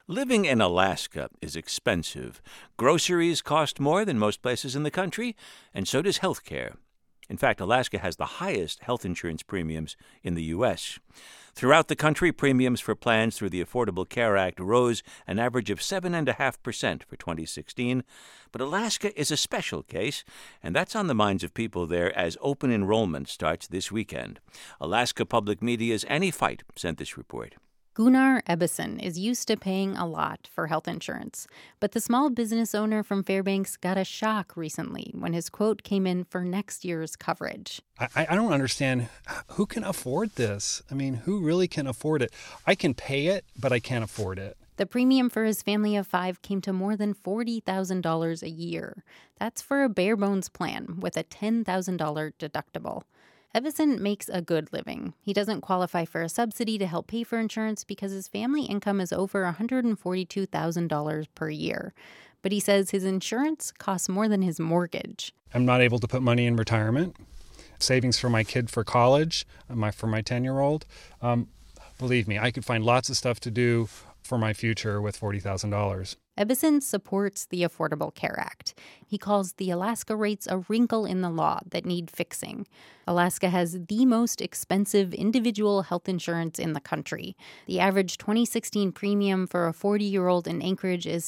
Living in Alaska is expensive. Groceries cost more than most places in the country, and so does health care. In fact, Alaska has the highest health insurance premiums in the U.S. Throughout the country, premiums for plans through the Affordable Care Act rose an average of 7.5% for 2016. But Alaska is a special case, and that's on the minds of people there as open enrollment starts this weekend. Alaska Public Media's Annie Feit sent this report. Gunnar Ebbesen is used to paying a lot for health insurance, but the small business owner from Fairbanks got a shock recently when his quote came in for next year's coverage. I don't understand. Who can afford this? I mean, who really can afford it? I can pay it, but I can't afford it. The premium for his family of 5 came to more than $40,000 a year. That's for a bare-bones plan with a $10,000 deductible. Ebbesen makes a good living. He doesn't qualify for a subsidy to help pay for insurance because his family income is over $142,000 per year. But he says his insurance costs more than his mortgage. I'm not able to put money in retirement, savings for my kid for college, for my 10-year-old. Believe me, I could find lots of stuff to do for my future with $40,000. Ebbesen supports the Affordable Care Act. He calls the Alaska rates a wrinkle in the law that need fixing. Alaska has the most expensive individual health insurance in the country. The average 2016 premium for a 40-year-old in Anchorage is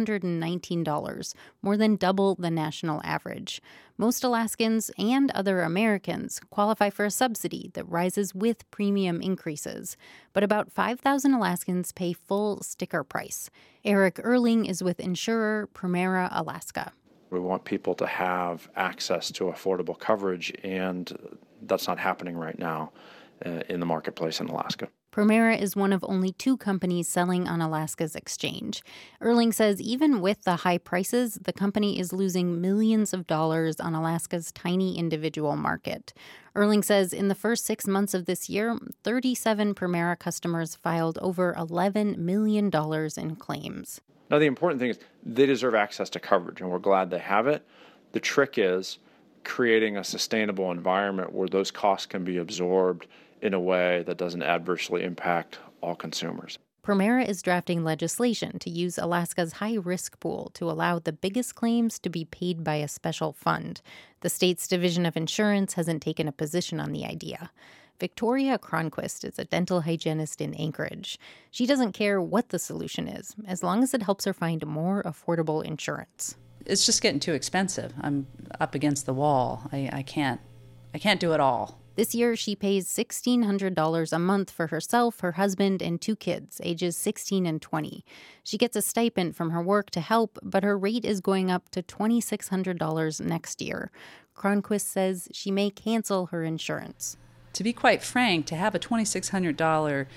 $719, more than double the national average. Most Alaskans and other Americans qualify for a subsidy that rises with premium increases. But about 5,000 Alaskans pay full sticker price. Eric Erling is with insurer Premera Alaska. We want people to have access to affordable coverage, and that's not happening right now in the marketplace in Alaska. Premera is one of only 2 companies selling on Alaska's exchange. Erling says even with the high prices, the company is losing millions of dollars on Alaska's tiny individual market. Erling says in the first 6 months of this year, 37 Premera customers filed over $11 million in claims. Now, the important thing is they deserve access to coverage, and we're glad they have it. The trick is creating a sustainable environment where those costs can be absorbed in a way that doesn't adversely impact all consumers. Premera is drafting legislation to use Alaska's high-risk pool to allow the biggest claims to be paid by a special fund. The state's Division of Insurance hasn't taken a position on the idea. Victoria Cronquist is a dental hygienist in Anchorage. She doesn't care what the solution is, as long as it helps her find more affordable insurance. It's just getting too expensive. I'm up against the wall. I can't do it all. This year, she pays $1,600 a month for herself, her husband, and 2 kids, ages 16 and 20. She gets a stipend from her work to help, but her rate is going up to $2,600 next year. Cronquist says she may cancel her insurance. To be quite frank, to have a $2,600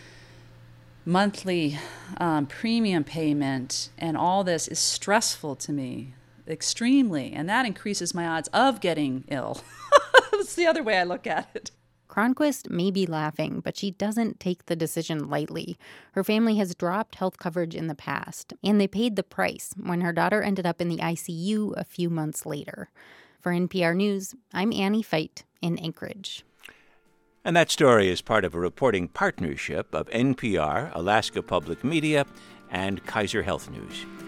monthly premium payment and all this is stressful to me, extremely, and that increases my odds of getting ill. That's the other way I look at it. Cronquist may be laughing, but she doesn't take the decision lightly. Her family has dropped health coverage in the past, and they paid the price when her daughter ended up in the ICU a few months later. For NPR News, I'm Annie Feit in Anchorage. And that story is part of a reporting partnership of NPR, Alaska Public Media, and Kaiser Health News.